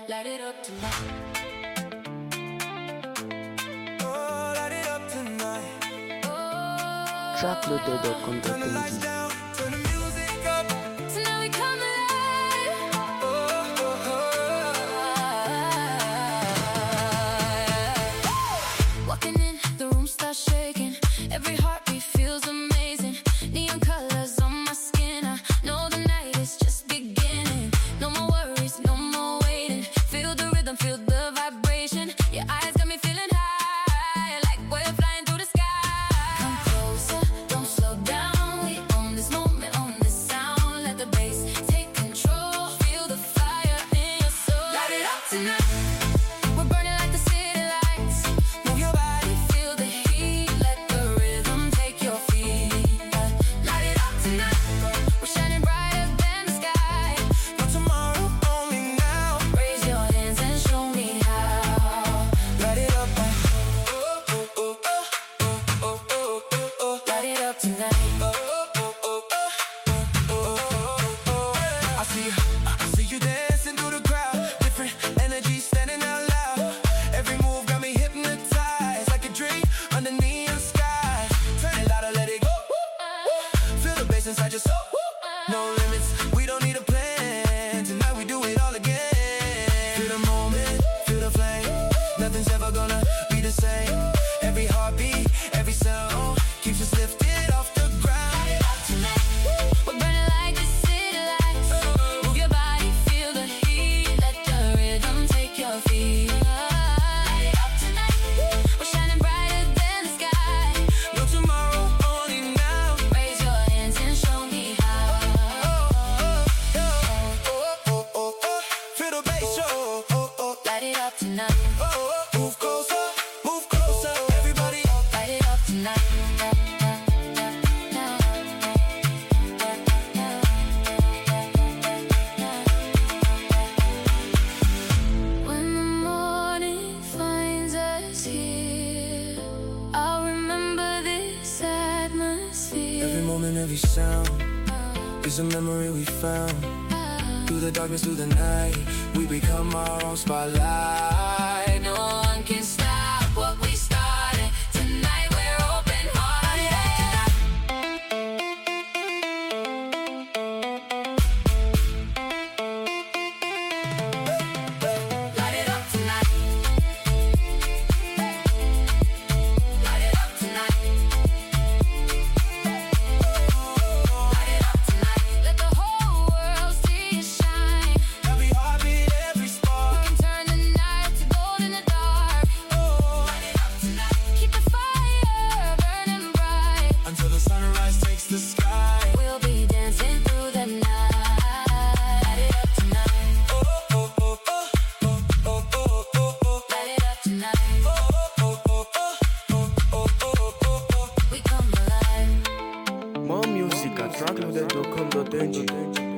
Light it up tonight. Oh, light it up tonight. Trackloader.com.ng. Turn the lights down, turn the music up. So now we come alive. Oh, oh, oh. Walking in, the room starts shaking. Every heartbeat feels amazing. Neon colors on my skin. I know the night is just beginning. No more worries, no more waiting. Feel the rhythm, feel the vibration. Your eyes got me feeling high, like we're flying through the sky. Come closer, don't slow down. We own this moment, own this sound. Let the bass take control. Feel the fire in your soul. Light it up tonight. We're burning like the city lights. Move your body, feel the heat. Let the rhythm take your feet. Light it up tonight. We're shining brighter than the sky. no tomorrow, only now. Raise your hands and show me how. Light it up, oh, oh, oh, oh, oh, oh, oh, oh, oh. Light it up tonight. Oh, oh, oh, oh, oh, oh, oh. I see you dancing through the crowd. Different energy standing out loud. Every move got me hypnotized, like a dream under neon skies. Turn it louder, let it go. Feel the bass inside your soul. No limits, we don't need a plan. Tonight we do it all again. Feel the moment, feel the flame. Nothing's ever gonna be the same. Every heartbeat, every sound keeps us lifted off the ground. We're burning like the city lights. Move your body, feel the heat. Let the rhythm take your feet. Light it up tonight. We're shining brighter than the sky. No tomorrow, only now. Raise your hands and show me how. Feel the bass, oh. Light it up tonight. Move closer, everybody. Light it up tonight. When the morning finds us here, I'll remember this atmosphere. Every moment, every sound is a memory we found. Through the darkness, through the night, we become our own spotlight. No one can stop what we started. Tonight we're open-hearted. Light it up tonight. Light it up tonight. Light it up tonight. Let the whole world see you shine. Every heartbeat, every spark. We can turn the night to gold in the dark. Light it up tonight. Keep the fire burning bright. Until the sunrise takes the sky. We'll be dancing through the night. Light it up tonight. Light it up tonight. We come alive. More music at trackloader.com.ng.